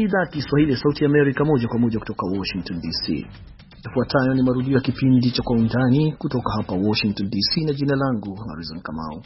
idhaa ya Kiswahili ya Sauti ya Amerika moja kwa moja kutoka Washington DC. Ifuatayo ni marudio ya kipindi cha Kwa Undani kutoka hapa Washington DC, na jina langu Harrison Kamau.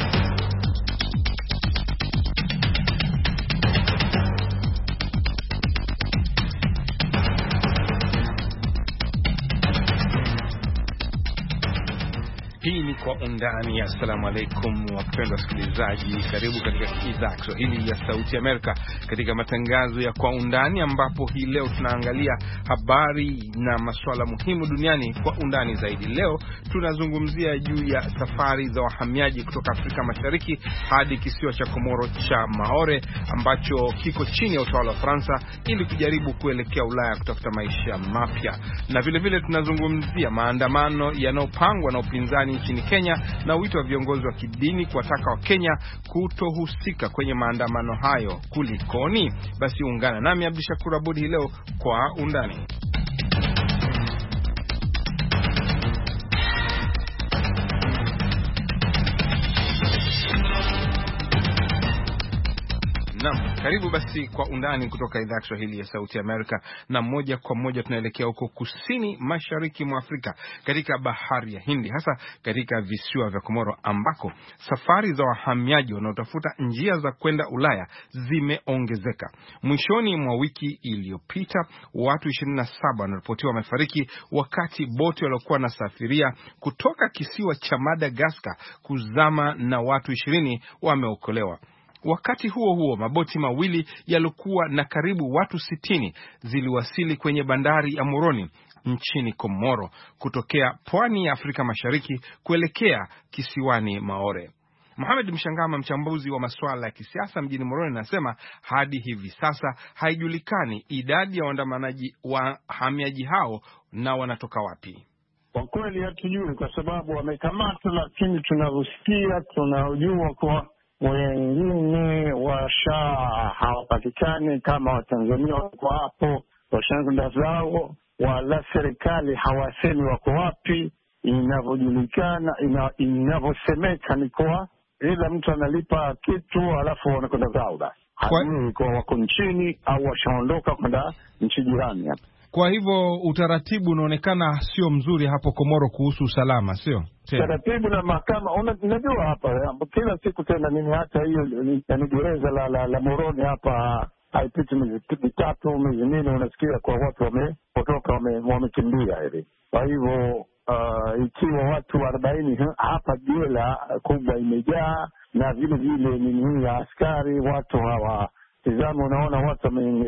Hii ni Kwa Undani. Assalamu alaikum wapendwa wasikilizaji, karibu katika idhaa ya Kiswahili ya Sauti ya Amerika katika matangazo ya Kwa Undani, ambapo hii leo tunaangalia habari na masuala muhimu duniani kwa undani zaidi. Leo tunazungumzia juu ya safari za wahamiaji kutoka Afrika Mashariki hadi kisiwa cha Komoro cha Maore ambacho kiko chini ya utawala wa Fransa ili kujaribu kuelekea Ulaya kutafuta maisha mapya. Na vile vile tunazungumzia maandamano yanayopangwa na upinzani nchini Kenya na wito wa viongozi wa kidini kuwataka wa Kenya kutohusika kwenye maandamano hayo. Kulikoni? Basi ungana nami Abdishakur Abud hii leo Kwa Undani. Karibu basi Kwa Undani kutoka idhaa ya Kiswahili ya Sauti ya Amerika, na moja kwa moja tunaelekea huko kusini mashariki mwa Afrika katika bahari ya Hindi, hasa katika visiwa vya Komoro ambako safari za wahamiaji wanaotafuta njia za kwenda Ulaya zimeongezeka. Mwishoni mwa wiki iliyopita watu 27 wanaripotiwa wamefariki wakati boti waliokuwa wanasafiria kutoka kisiwa cha Madagascar kuzama na watu 20 wameokolewa. Wakati huo huo, maboti mawili yalikuwa na karibu watu 60 ziliwasili kwenye bandari ya Moroni nchini Komoro kutokea pwani ya Afrika Mashariki kuelekea kisiwani Maore. Mohamed Mshangama, mchambuzi wa masuala ya kisiasa mjini Moroni, anasema hadi hivi sasa haijulikani idadi ya wahamiaji hao na wanatoka wapi. Kwa kweli hatujui, kwa sababu wamekamata, lakini tunavyosikia tunajua kwa wengine hawapatikani, kama Watanzania wako hapo washaenda zao, wala serikali hawasemi wako wapi. Inavyojulikana, inavyosemeka ni kwa ila mtu analipa kitu alafu wanakwenda zao, basi hajui kwa wako nchini au washaondoka kwenda nchi jirani hapa. Kwa hivyo utaratibu unaonekana sio mzuri hapo Komoro kuhusu usalama, sio? Taratibu na mahakama, unajua hapa kila siku tena nini, hata hiyo ni gereza la Moroni hapa haipiti miezi 3 miezi 4 unasikia kwa watu wamepotoka wamekimbia hivi. Kwa hivyo ikiwa watu 40 hapa jela kubwa imejaa, na vile vile nini ya askari, watu hawa tizama, unaona watu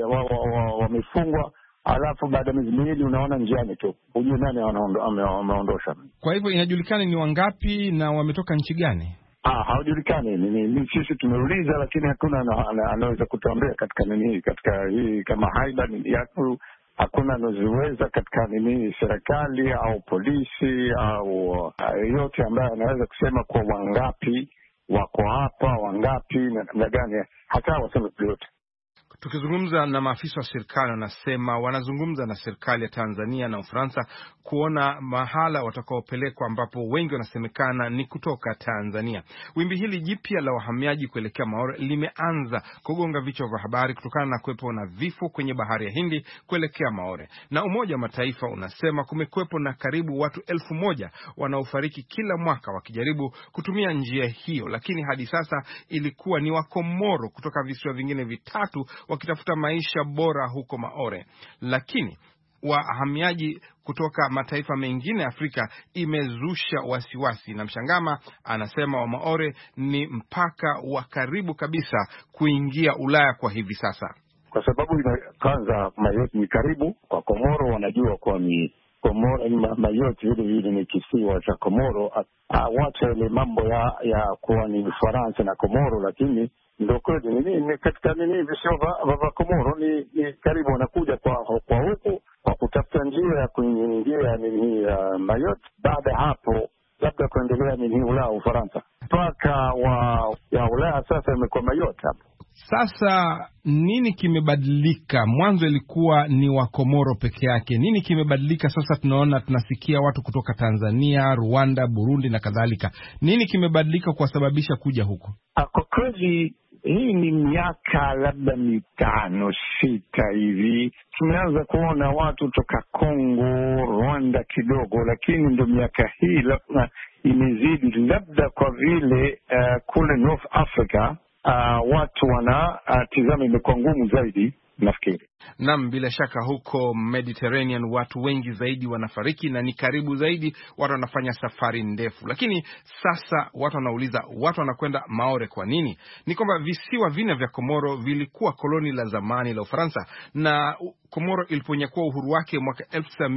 wamefungwa, alafu baada ya miezi 2 unaona njiani tu, hujui nani ameondosha. Kwa hivyo inajulikana ni wangapi na wametoka nchi gani? Haujulikani. Ni sisi tumeuliza, lakini hakuna anaweza kutuambia katika nini, katika hii kama haiba ni yako, hakuna anaweza katika nini, serikali au polisi au yote ambaye anaweza kusema kwa wangapi wako hapa, wangapi na namna gani, hata waseme yote. Tukizungumza na maafisa wa serikali wanasema wanazungumza na serikali ya Tanzania na Ufaransa kuona mahala watakaopelekwa, ambapo wengi wanasemekana ni kutoka Tanzania. Wimbi hili jipya la wahamiaji kuelekea Maore limeanza kugonga vichwa vya habari kutokana na kuwepo na vifo kwenye bahari ya Hindi kuelekea Maore. Na Umoja wa Mataifa unasema kumekuwepo na karibu watu 1000 wanaofariki kila mwaka wakijaribu kutumia njia hiyo, lakini hadi sasa ilikuwa ni Wakomoro kutoka visiwa vingine vitatu wakitafuta maisha bora huko Maore. Lakini wahamiaji kutoka mataifa mengine Afrika imezusha wasiwasi, na Mshangama anasema wa Maore ni mpaka wa karibu kabisa kuingia Ulaya kwa hivi sasa, kwa sababu kwanza Mayotte ni karibu kwa Komoro, wanajua kwa ni Komoro Mayotte vile vile ni kisiwa cha Komoro. Watu ile mambo ya kuwa ni Ufaransa na Komoro, lakini ndio kweli ni katika nini visiwa vya Komoro ni karibu, wanakuja kwa huku kwa kutafuta njia ya kuingia nini Mayotte, baada hapo labda kuendelea nini Ulaya, Ufaransa, mpaka ya Ulaya sasa imekuwa Mayotte hapo. Sasa nini kimebadilika? Mwanzo ilikuwa ni wa Komoro peke yake. Nini kimebadilika sasa? Tunasikia watu kutoka Tanzania, Rwanda, Burundi na kadhalika. Nini kimebadilika kuwasababisha kuja huko? Kwa kweli hii ni miaka labda 5-6 hivi tumeanza kuona watu toka Kongo, Rwanda kidogo, lakini ndo miaka hii labda imezidi, labda kwa vile kule North Africa watu tizama imekuwa ngumu zaidi nafikiri. Naam, bila shaka huko Mediterranean watu wengi zaidi wanafariki na ni karibu zaidi, watu wanafanya safari ndefu. Lakini sasa watu wanauliza, watu wanakwenda Maore kwa nini? Ni kwamba visiwa vine vya Komoro vilikuwa koloni la zamani la Ufaransa, na Komoro iliponyakua uhuru wake mwaka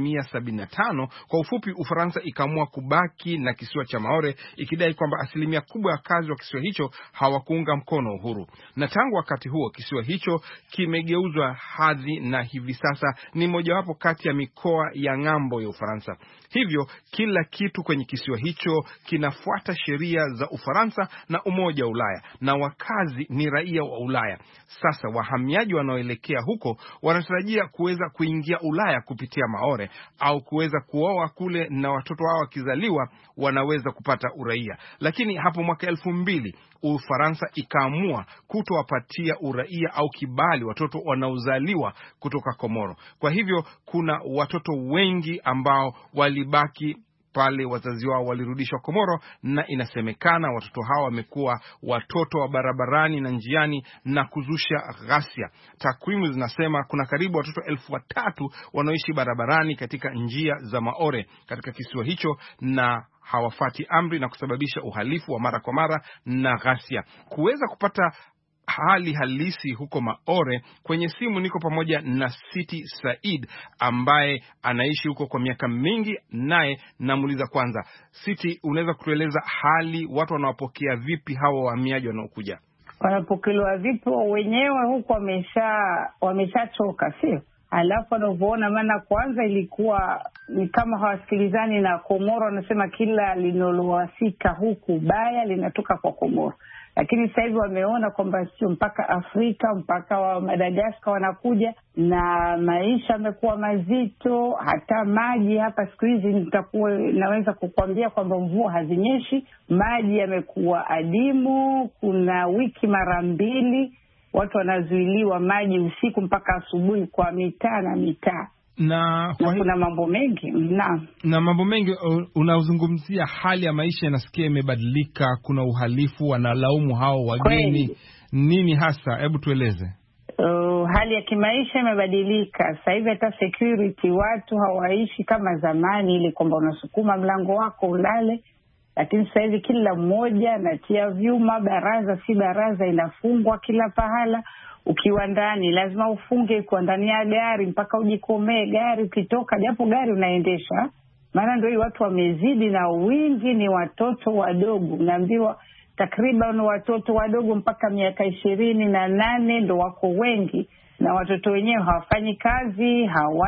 1975, kwa ufupi Ufaransa ikaamua kubaki na kisiwa cha Maore, ikidai kwamba asilimia kubwa ya wakazi wa kisiwa hicho hawakuunga mkono uhuru. Na tangu wakati huo kisiwa hicho kimegeuzwa hadhi na hivi sasa ni mojawapo kati ya mikoa ya ng'ambo ya Ufaransa. Hivyo kila kitu kwenye kisiwa hicho kinafuata sheria za Ufaransa na Umoja wa Ulaya, na wakazi ni raia wa Ulaya. Sasa wahamiaji wanaoelekea huko wanatarajia kuweza kuingia Ulaya kupitia Maore au kuweza kuoa kule, na watoto wao wakizaliwa wanaweza kupata uraia. Lakini hapo mwaka 2000 Ufaransa ikaamua kutowapatia uraia au kibali watoto wanaozaliwa kutoka Komoro. Kwa hivyo kuna watoto wengi ambao walibaki pale, wazazi wao walirudishwa Komoro, na inasemekana watoto hao wamekuwa watoto wa barabarani na njiani na kuzusha ghasia. Takwimu zinasema kuna karibu watoto 3,000 wanaoishi barabarani katika njia za Maore katika kisiwa hicho, na hawafati amri na kusababisha uhalifu wa mara kwa mara na ghasia. Kuweza kupata hali halisi huko Maore, kwenye simu niko pamoja na Siti Said ambaye anaishi huko kwa miaka mingi, naye namuuliza kwanza, Siti, unaweza kutueleza hali watu wanawapokea vipi hawa wahamiaji wanaokuja? Wanapokelewa vipi? Wenyewe huko wameshachoka, sio? Alafu wanavyoona, maana kwanza ilikuwa ni kama hawasikilizani na Komoro, wanasema kila linalowafika huku baya linatoka kwa Komoro. Lakini sasa hivi wameona kwamba sio mpaka Afrika, mpaka wa Madagascar wanakuja, na maisha yamekuwa mazito. Hata maji hapa siku hizi naweza kukwambia kwamba mvua hazinyeshi, maji yamekuwa adimu. Kuna wiki mara 2 watu wanazuiliwa maji usiku mpaka asubuhi kwa mitaa na mitaa. Na kuna mambo mengi na mambo mengi. Unazungumzia hali ya maisha, inasikia imebadilika, kuna uhalifu, wanalaumu hao wageni. Nini hasa? Hebu tueleze. Hali ya kimaisha imebadilika. Sasa hivi hata security, watu hawaishi kama zamani ile kwamba unasukuma mlango wako ulale, lakini sasa hivi kila mmoja anatia vyuma. Baraza si baraza, inafungwa kila pahala. Ukiwa ndani lazima ufunge, kwa ndani ya gari mpaka ujikomee gari. Ukitoka, japo gari unaendesha, maana ndio watu wamezidi, na wingi ni watoto wadogo. Naambiwa takriban watoto wadogo mpaka miaka 28 ndo wako wengi, na watoto wenyewe hawafanyi kazi,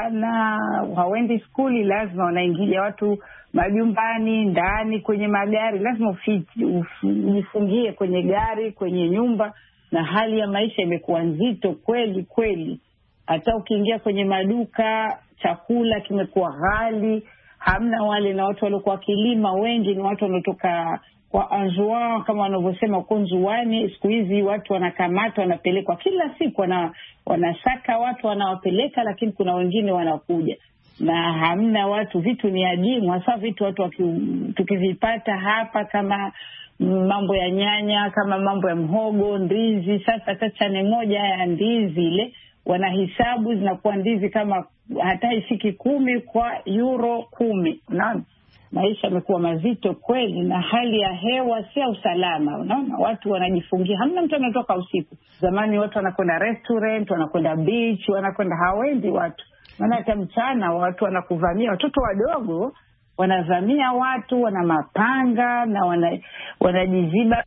hawendi skuli, lazima wanaingia watu majumbani, ndani kwenye magari, lazima ujifungie kwenye gari, kwenye nyumba. Na hali ya maisha imekuwa nzito kweli kweli. Hata ukiingia kwenye maduka, chakula kimekuwa ghali, hamna wale. Na watu waliokuwa kilima wengi ni watu wanaotoka kwa Anjouan, kama wanavyosema huko Nzuani. Siku hizi watu wanakamatwa, wanapelekwa kila siku, wanasaka watu, wanawapeleka, lakini kuna wengine wanakuja na hamna watu. Vitu ni adimu, hasa vitu watu tukivipata hapa, kama mambo ya nyanya, kama mambo ya mhogo, ndizi. Sasa chane moja ya ndizi ile wanahisabu zinakuwa ndizi kama hata ifiki 10 kwa euro 10. Unaona, maisha yamekuwa mazito kweli, na hali ya hewa si usalama. Unaona, watu wanajifungia, hamna mtu anatoka usiku. Zamani watu wanakwenda restaurant, wanakwenda beach, wanakwenda, hawendi watu. Maana hata mchana watu wanakuvamia, watoto wadogo wanavamia watu, wana mapanga na wanajiziba,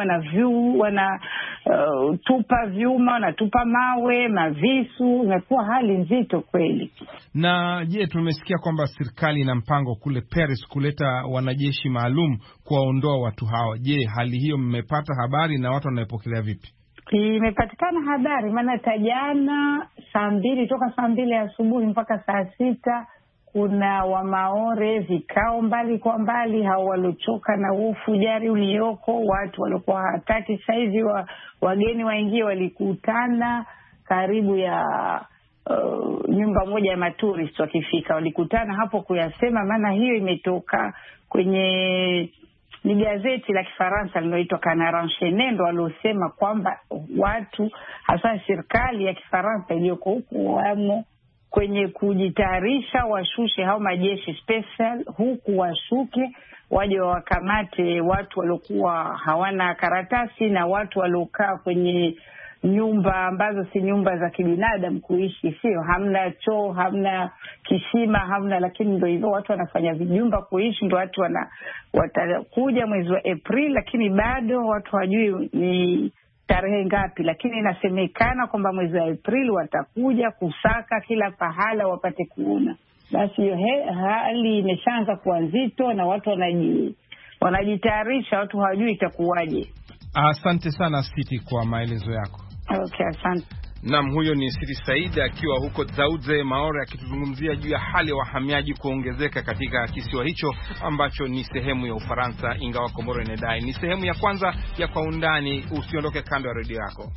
tupa vyuma, wanatupa mawe, mavisu. Imekuwa hali nzito kweli. Na je, tumesikia kwamba serikali ina mpango kule Paris kuleta wanajeshi maalum kuwaondoa watu hawa. Je, hali hiyo mmepata habari na watu wanaepokelea vipi? Imepatikana habari, maana tajana toka saa 2 asubuhi mpaka saa 6 kuna Wamaore, vikao mbali kwa mbali, hao waliochoka na ufujari ulioko, watu waliokuwa hataki saizi wageni waingie, walikutana karibu ya nyumba moja ya maturist. Wakifika walikutana hapo kuyasema, maana hiyo imetoka kwenye ni gazeti la Kifaransa linaloitwa Canard Enchaîné, ndo waliosema kwamba watu hasa serikali ya Kifaransa iliyoko huku wamo kwenye kujitayarisha, washushe hao majeshi special huku, washuke waje wakamate watu waliokuwa hawana karatasi na watu waliokaa kwenye nyumba ambazo si nyumba za kibinadamu kuishi, sio, hamna choo, hamna kisima, hamna, lakini ndio hivyo watu wanafanya vijumba kuishi. Ndio watu watakuja mwezi wa April, lakini bado watu hawajui ni tarehe ngapi, lakini inasemekana kwamba mwezi wa April watakuja kusaka kila pahala wapate kuona. Basi hiyo hali imeshaanza kuwa nzito na watu wanajitayarisha, watu hawajui itakuwaje. Asante sana Siti kwa maelezo yako. Okay, asante. Naam, huyo ni Siti Saida akiwa huko Dzauze Maore akituzungumzia juu ya hali ya wahamiaji kuongezeka katika kisiwa hicho ambacho ni sehemu ya Ufaransa, ingawa Komoro inadai ni sehemu ya kwanza ya Kwa Undani. Usiondoke kando ya redio yako.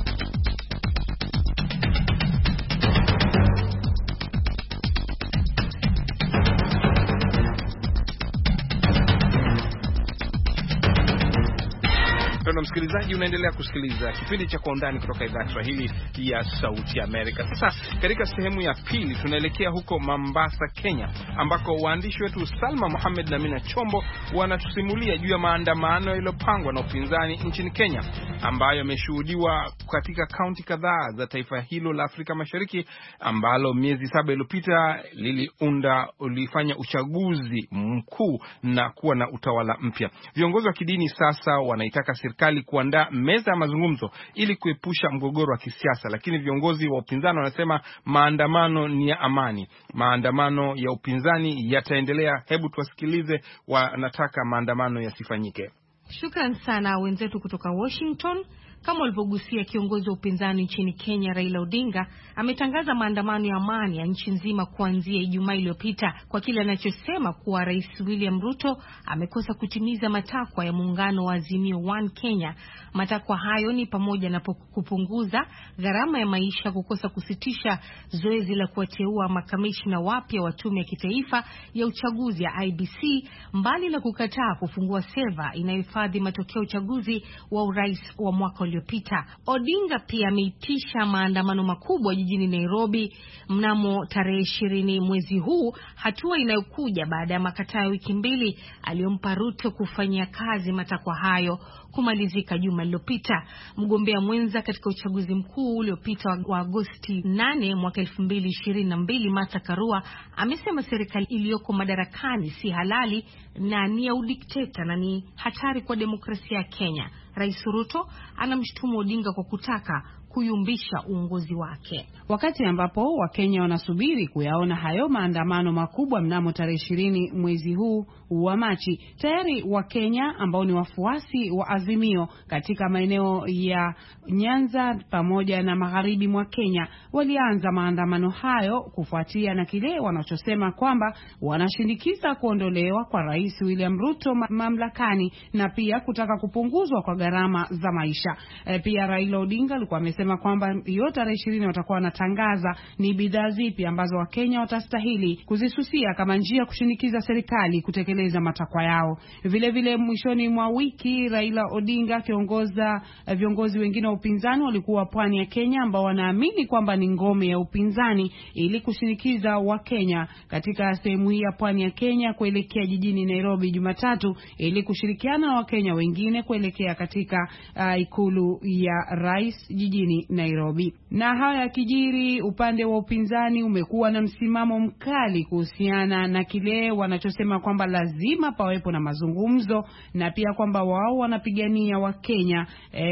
Mpendwa msikilizaji, unaendelea kusikiliza kipindi cha Kwa Undani kutoka idhaa ya Kiswahili ya Sauti ya Amerika. Sasa katika sehemu ya pili tunaelekea huko Mombasa, Kenya, ambako waandishi wetu Salma Mohamed na Mina Chombo wanatusimulia juu ya maandamano yaliyopangwa na upinzani nchini Kenya, ambayo yameshuhudiwa katika kaunti kadhaa za taifa hilo la Afrika Mashariki, ambalo miezi 7 iliyopita ulifanya uchaguzi mkuu na kuwa na utawala mpya. Viongozi wa kidini sasa wanaitaka serikali kuandaa meza ya mazungumzo ili kuepusha mgogoro wa kisiasa, lakini viongozi wa upinzani wanasema maandamano ni ya amani. Maandamano ya upinzani yataendelea. Hebu tuwasikilize wanataka maandamano yasifanyike. Shukran sana wenzetu kutoka Washington. Kama ulivyogusia, kiongozi wa upinzani nchini Kenya Raila Odinga ametangaza maandamano ya amani ya nchi nzima kuanzia Ijumaa iliyopita kwa kile anachosema kuwa Rais William Ruto amekosa kutimiza matakwa ya muungano wa Azimio One Kenya. Matakwa hayo ni pamoja na kupunguza gharama ya maisha, kukosa kusitisha zoezi la kuwateua makamishna wapya wa tume ya kitaifa ya uchaguzi ya IEBC, mbali na kukataa kufungua seva inayohifadhi matokeo ya uchaguzi wa urais wa mwaka uliopita. Odinga pia ameitisha maandamano makubwa jijini Nairobi mnamo tarehe 20 mwezi huu, hatua inayokuja baada ya makataa ya wiki 2 aliyompa Ruto kufanyia kazi matakwa hayo kumalizika juma lililopita. Mgombea mwenza katika uchaguzi mkuu uliopita wa Agosti 8 mwaka 2022, Martha Karua, amesema serikali iliyoko madarakani si halali na ni ya udikteta na ni hatari kwa demokrasia ya Kenya. Rais Ruto anamshutumu Odinga kwa kutaka kuyumbisha uongozi wake. Wakati ambapo Wakenya wanasubiri kuyaona hayo maandamano makubwa mnamo tarehe 20 mwezi huu wa Machi, tayari Wakenya ambao ni wafuasi wa Azimio katika maeneo ya Nyanza pamoja na magharibi mwa Kenya walianza maandamano hayo kufuatia na kile wanachosema kwamba wanashindikiza kuondolewa kwa Rais William Ruto mamlakani na pia kutaka kupunguzwa kwa gharama za maisha. Pia Raila Odinga alikuwa amesema kwamba hiyo tarehe 20 watakuwa wanatangaza ni bidhaa zipi ambazo Wakenya watastahili kuzisusia kama njia kushinikiza serikali kutekeleza matakwa yao. Vile vile mwishoni mwa wiki Raila Odinga kiongoza viongozi wengine wa upinzani walikuwa pwani ya Kenya ambao wanaamini kwamba ni ngome ya upinzani ili kushinikiza Wakenya katika sehemu hii ya pwani ya Kenya kuelekea jijini Nairobi Jumatatu ili kushirikiana na Wakenya wengine kuelekea katika ikulu ya rais jijini Nairobi. Na haya yakijiri, upande wa upinzani umekuwa na msimamo mkali kuhusiana na kile wanachosema kwamba lazima pawepo na mazungumzo na pia kwamba wao wanapigania Wakenya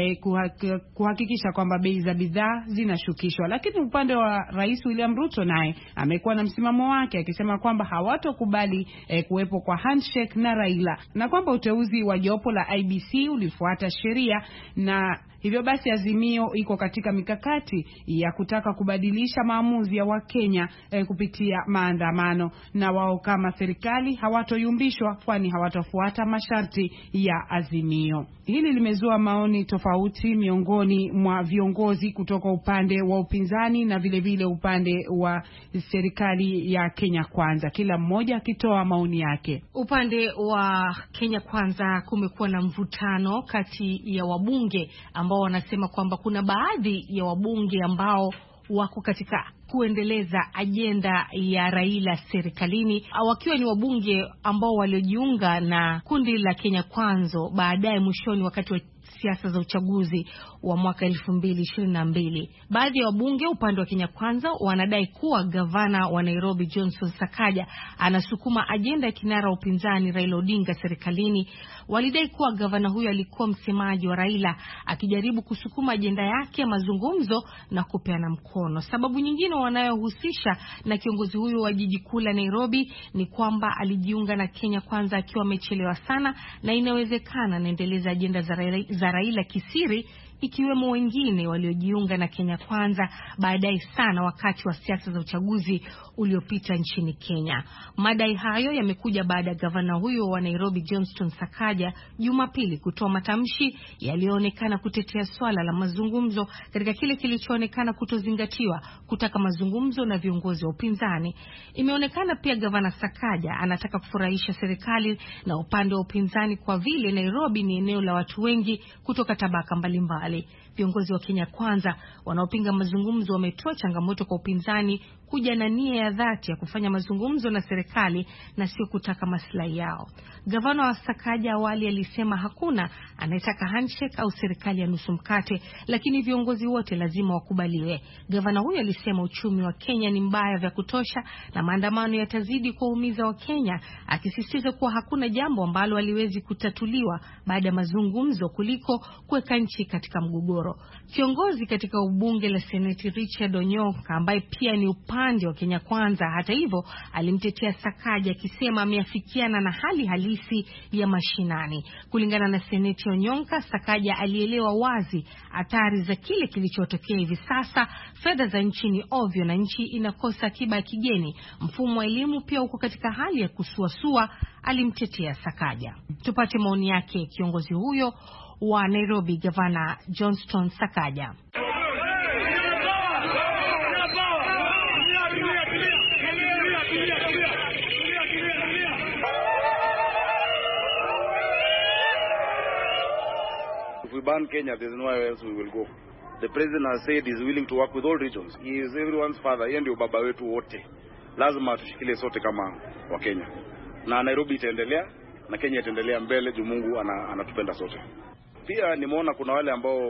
kuhakikisha kwamba bei za bidhaa zinashukishwa. Lakini upande wa Rais William Ruto naye amekuwa na msimamo wake akisema kwamba hawatokubali kuwepo kwa handshake na Raila na kwamba uteuzi wa jopo la IEBC ulifuata sheria na Hivyo basi Azimio iko katika mikakati ya kutaka kubadilisha maamuzi ya Wakenya kupitia maandamano, na wao kama serikali hawatoyumbishwa kwani hawatofuata masharti ya Azimio. Hili limezua maoni tofauti miongoni mwa viongozi kutoka upande wa upinzani na vile vile upande wa serikali ya Kenya Kwanza, kila mmoja akitoa maoni yake. Upande wa Kenya Kwanza kumekuwa na mvutano kati ya wabunge ambao wanasema kwamba kuna baadhi ya wabunge ambao wako katika kuendeleza ajenda ya Raila serikalini, wakiwa ni wabunge ambao waliojiunga na kundi la Kenya Kwanza baadaye mwishoni wakati wa siasa za uchaguzi wa mwaka 2022. Baadhi ya wabunge upande wa Kenya Kwanza wanadai kuwa gavana wa Nairobi Johnson Sakaja anasukuma ajenda ya kinara upinzani Raila Odinga serikalini. Walidai kuwa gavana huyo alikuwa msemaji wa Raila akijaribu kusukuma ajenda yake ya mazungumzo na kupeana mkono. Sababu nyingine wanayohusisha na kiongozi huyo wa jiji kuu la Nairobi ni kwamba alijiunga na Kenya Kwanza akiwa amechelewa sana, na inawezekana anaendeleza ajenda za Raila kisiri, ikiwemo wengine waliojiunga na Kenya Kwanza baadaye sana wakati wa siasa za uchaguzi uliopita nchini Kenya. Madai hayo yamekuja baada ya gavana huyo wa Nairobi Johnson Sakaja Jumapili kutoa matamshi yaliyoonekana kutetea swala la mazungumzo katika kile kilichoonekana kutozingatiwa kutaka mazungumzo na viongozi wa upinzani. Imeonekana pia gavana Sakaja anataka kufurahisha serikali na upande wa upinzani kwa vile Nairobi ni eneo la watu wengi kutoka tabaka mbalimbali. Viongozi wa Kenya Kwanza wanaopinga mazungumzo wametoa changamoto kwa upinzani kuja na nia ya dhati ya kufanya mazungumzo na serikali na sio kutaka maslahi yao. Gavana wa Sakaja awali alisema hakuna anayetaka handshake au serikali ya nusu mkate, lakini viongozi wote lazima wakubaliwe. Gavana huyo alisema uchumi wa Kenya ni mbaya vya kutosha na maandamano yatazidi kuumiza wa Kenya, akisisitiza kuwa hakuna jambo ambalo haliwezi kutatuliwa baada ya mazungumzo kuliko kuweka nchi katika mgogoro. Kiongozi katika ubunge la Seneti Richard Onyonka, ambaye pia ni upande wa Kenya Kwanza, hata hivyo alimtetea Sakaja akisema ameafikiana na hali halisi ya mashinani. Kulingana na Seneti Onyonka, Sakaja alielewa wazi hatari za kile kilichotokea hivi sasa. Fedha za nchi ni ovyo na nchi inakosa akiba ya kigeni. Mfumo wa elimu pia uko katika hali ya kusuasua, alimtetea Sakaja. Tupate maoni yake kiongozi huyo wa Nairobi, Gavana Johnson Sakaja. If we ban Kenya, there's nowhere else we will go. The president has said he's willing to work with all regions. He is everyone's father. Yeye ndio baba wetu wote. Lazima tushikilie sote kama wa Kenya. Na Nairobi itaendelea na Kenya itaendelea mbele juu Mungu anatupenda sote. Pia nimeona kuna wale ambao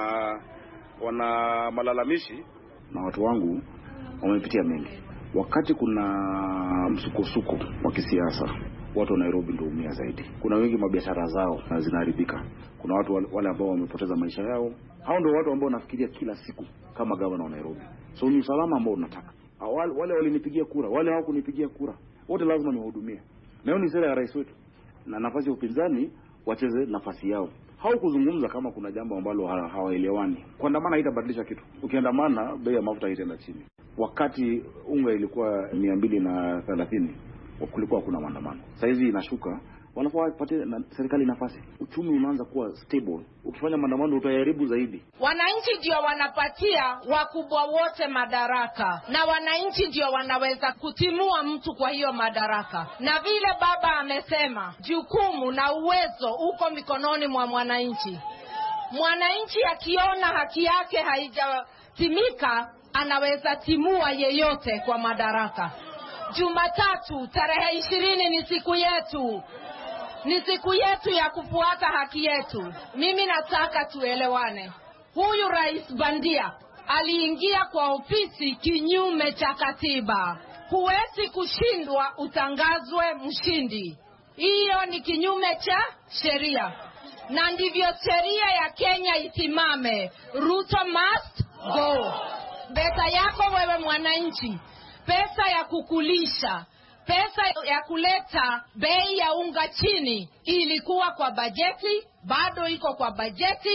wana malalamishi, na watu wangu wamepitia mengi. Wakati kuna msukosuko wa kisiasa, watu wa Nairobi ndio umia zaidi. Kuna wengi mabiashara zao na zinaharibika. Kuna watu wale ambao wamepoteza maisha yao. Hao ndio watu ambao nafikiria kila siku kama gavana wa Nairobi. So ni usalama ambao unataka. Wale walinipigia kura, wale hawakunipigia kura, wote lazima niwahudumie. Na hiyo ni sera ya rais wetu. Na nafasi ya upinzani wacheze nafasi yao. Haukuzungumza kama kuna jambo ambalo hawaelewani. Kuandamana haitabadilisha kitu. Ukiandamana bei ya mafuta itaenda chini. Wakati unga ilikuwa 230, kulikuwa kuna maandamano. Sasa hivi inashuka, wanafaa wapate serikali nafasi. Uchumi unaanza kuwa stable. Ukifanya maandamano utaharibu zaidi. Wananchi ndio wanapatia wakubwa wote madaraka, na wananchi ndio wanaweza kutimua mtu kwa hiyo madaraka. Na vile baba amesema, jukumu na uwezo uko mikononi mwa mwananchi. Mwananchi akiona haki yake haijatimika, anaweza timua yeyote kwa madaraka. Jumatatu tarehe 20 ni siku yetu. Ni siku yetu ya kufuata haki yetu. Mimi nataka tuelewane. Huyu rais bandia aliingia kwa ofisi kinyume cha katiba. Huwezi kushindwa utangazwe mshindi. Hiyo ni kinyume cha sheria. Na ndivyo sheria ya Kenya isimame. Ruto must go. Pesa yako wewe mwananchi, pesa ya kukulisha, pesa ya kuleta bei ya unga chini ilikuwa kwa bajeti, bado iko kwa bajeti.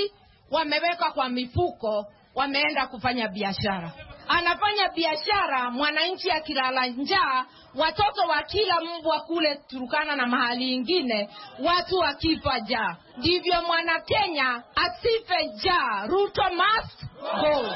wameweka kwa mifuko, wameenda kufanya biashara. Anafanya biashara, mwananchi akilala njaa, watoto wakila mbwa kule Turkana na mahali ingine, watu wakifa njaa. Ndivyo mwana Kenya asife njaa. Ruto must go.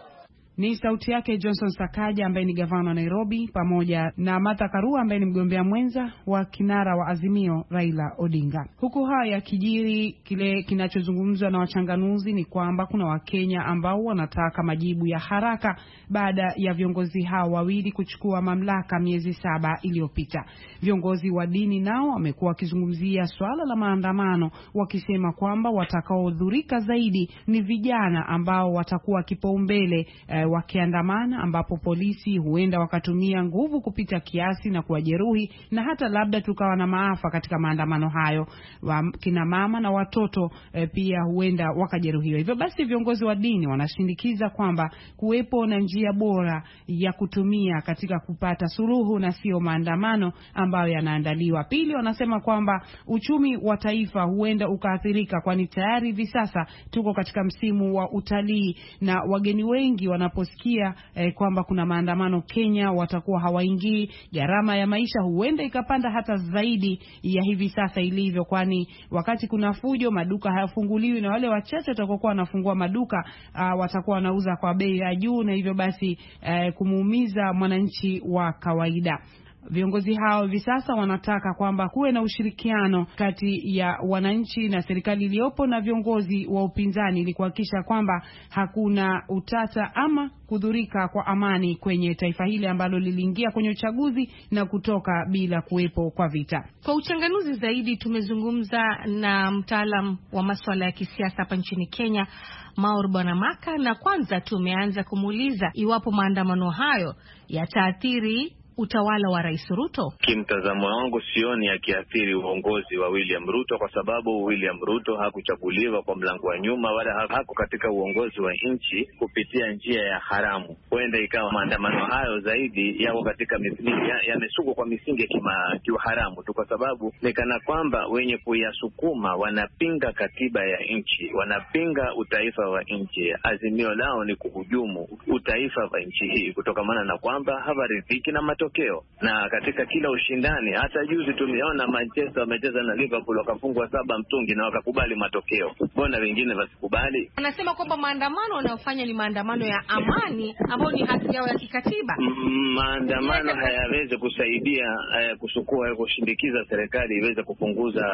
Ni sauti yake Johnson Sakaja ambaye ni gavana wa Nairobi, pamoja na Martha Karua ambaye ni mgombea mwenza wa kinara wa Azimio Raila Odinga. Huku haya kijiri, kile kinachozungumzwa na wachanganuzi ni kwamba kuna Wakenya ambao wanataka majibu ya haraka baada ya viongozi hao wawili kuchukua mamlaka miezi 7 iliyopita. Viongozi wa dini nao wamekuwa wakizungumzia swala la maandamano, wakisema kwamba watakaohudhurika zaidi ni vijana ambao watakuwa kipaumbele wakiandamana, ambapo polisi huenda wakatumia nguvu kupita kiasi na kuwajeruhi, na hata labda tukawa na maafa katika maandamano hayo. Kina mama na watoto pia huenda wakajeruhiwa. Hivyo basi viongozi wa dini wanashindikiza kwamba kuwepo na njia bora ya kutumia katika kupata suluhu na sio maandamano ambayo yanaandaliwa. Pili, wanasema kwamba uchumi wa taifa huenda ukaathirika, kwani tayari hivi sasa tuko katika msimu wa utalii na wageni wengi wanaposikia kwamba kuna maandamano Kenya watakuwa hawaingii. Gharama ya maisha huenda ikapanda hata zaidi ya hivi sasa ilivyo, kwani wakati kuna fujo maduka hayafunguliwi, na wale wachache watakokuwa wanafungua maduka watakuwa wanauza kwa bei ya juu, na hivyo basi kumuumiza mwananchi wa kawaida. Viongozi hao hivi sasa wanataka kwamba kuwe na ushirikiano kati ya wananchi na serikali iliyopo na viongozi wa upinzani ili kuhakikisha kwamba hakuna utata ama kudhurika kwa amani kwenye taifa hili ambalo liliingia kwenye uchaguzi na kutoka bila kuwepo kwa vita. Kwa uchanganuzi zaidi tumezungumza na mtaalam wa masuala ya kisiasa hapa nchini Kenya, Maur Bwanamaka, na kwanza tumeanza kumuuliza iwapo maandamano hayo yataathiri utawala wa Rais Ruto. Kimtazamo wangu sioni akiathiri uongozi wa William Ruto, kwa sababu William Ruto hakuchaguliwa kwa mlango wa nyuma, wala hako katika uongozi wa nchi kupitia njia ya haramu. Huenda ikawa maandamano hayo zaidi yako katika misingi yamesukwa kwa misingi ya haramu tu, kwa sababu ni kana kwamba wenye kuyasukuma wanapinga katiba ya nchi, wanapinga utaifa wa nchi. Azimio lao ni kuhujumu utaifa wa nchi hii, kutokamana na kwamba hawaridhiki na matokeo. Na katika kila ushindani, hata juzi tumeona Manchester wamecheza na Liverpool wakafungwa 7-0 na wakakubali matokeo. Mbona wengine wasikubali? Anasema kwamba maandamano wanayofanya ni maandamano ya amani ambayo ni haki yao ya kikatiba. Maandamano hayawezi kusaidia kusukua kushindikiza serikali iweze kupunguza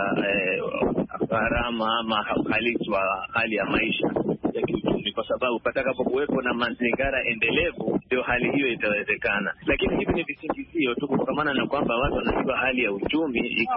gharama ama halisi wa hali ya maisha ya kiuchumi, kwa sababu patakapokuwepo na mazingira endelevu ndio hali hiyo itawezekana. Lakini hivi ni visingizio tu, kutokana na kwamba watu wanajua hali ya uchumi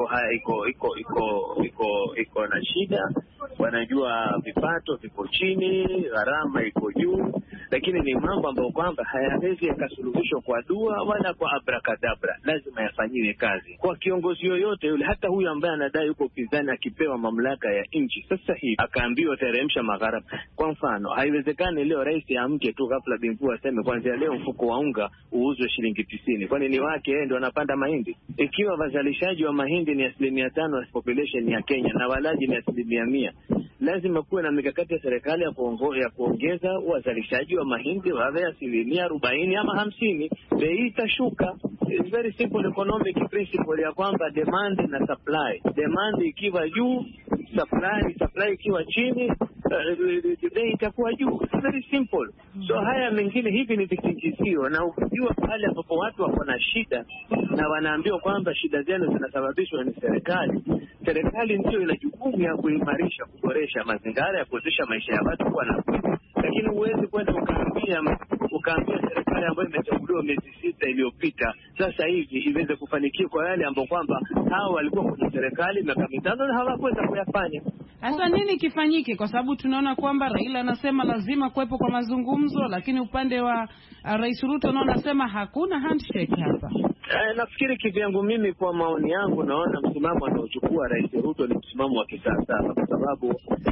iko na shida, wanajua vipato viko chini, gharama iko juu, lakini ni mambo ambayo kwamba hayawezi yakasuluhishwa kwa dua wala kwa abrakadabra. Lazima yafanyiwe kazi kwa kiongozi yoyote yule, hata huyu ambaye anadai yuko upinzani akipewa mamlaka ya nchi sasa hivi akaambiwa teremsha magharama. Kwa mfano, haiwezekani leo rais amke tu ghafla bingu aseme kuanzia leo mfuko wa unga uuzwe shilingi 90. Kwani ni wake yeye ndio anapanda mahindi? Ikiwa wazalishaji wa mahindi ni 5% ya population ya Kenya na walaji ni 100%, lazima kuwe na mikakati ya serikali ya kuongeza wazalishaji wa mahindi wawe 40% ama 50%. Bei itashuka. It's very simple economic principle ya kwamba demand na supply. Demand ikiwa juu, supply ikiwa chini, bei itakuwa juu. It's very simple. So haya mengine hivi ni visingizio, na ukijua pale ambapo watu wako na shida na wanaambiwa kwamba shida zenu zinasababishwa ni serikali ndio ina jukumu ya kuimarisha, kuboresha mazingira ya kuwezesha maisha ya watu kuwa nafuu. Lakini huwezi kwenda ukaambia serikali ambayo imechaguliwa miezi 6 iliyopita sasa hivi iweze kufanikiwa kwa yale ambayo kwamba hao walikuwa kwenye serikali miaka 5 na hawakuweza kuyafanya. Sasa nini kifanyike? Kwa sababu tunaona kwamba Raila anasema lazima kuwepo kwa mazungumzo, lakini upande wa Rais Ruto nao anasema hakuna handshake hapa. Nafikiri kivyangu mimi, kwa maoni yangu, naona msimamo anaochukua Rais Ruto ni msimamo wa kisasa, kwa sababu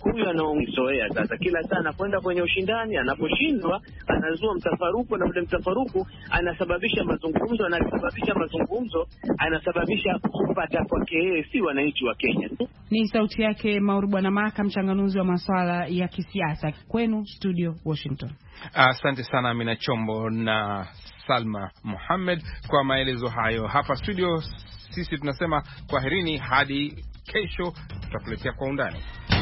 huyu anaomzoea sasa, kila saa anakwenda kwenye ushindani, anaposhindwa anazua mtafaruku, na ule mtafaruku anasababisha mazungumzo, na anasababisha mazungumzo anasababisha kupata kwake yeye, si wananchi wa Kenya. Ni sauti yake Mauru Bwana Maka, mchanganuzi wa masuala ya kisiasa. Kwenu studio Washington. Asante sana Amina Chombo na Salma Mohamed kwa maelezo hayo. Hapa studio sisi tunasema kwaherini hadi kesho, tutakuletea kwa undani.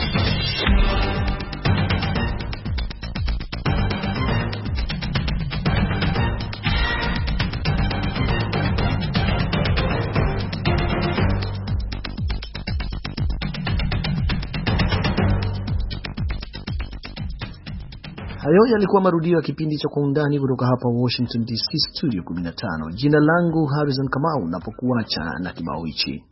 Hayo yalikuwa marudio ya kipindi cha Kwa Undani kutoka hapa Washington DC studio 15. Jina langu Harrison Kamau, napokuacha na kibao hichi.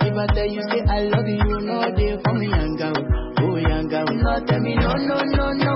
Tell me no, no, no, no.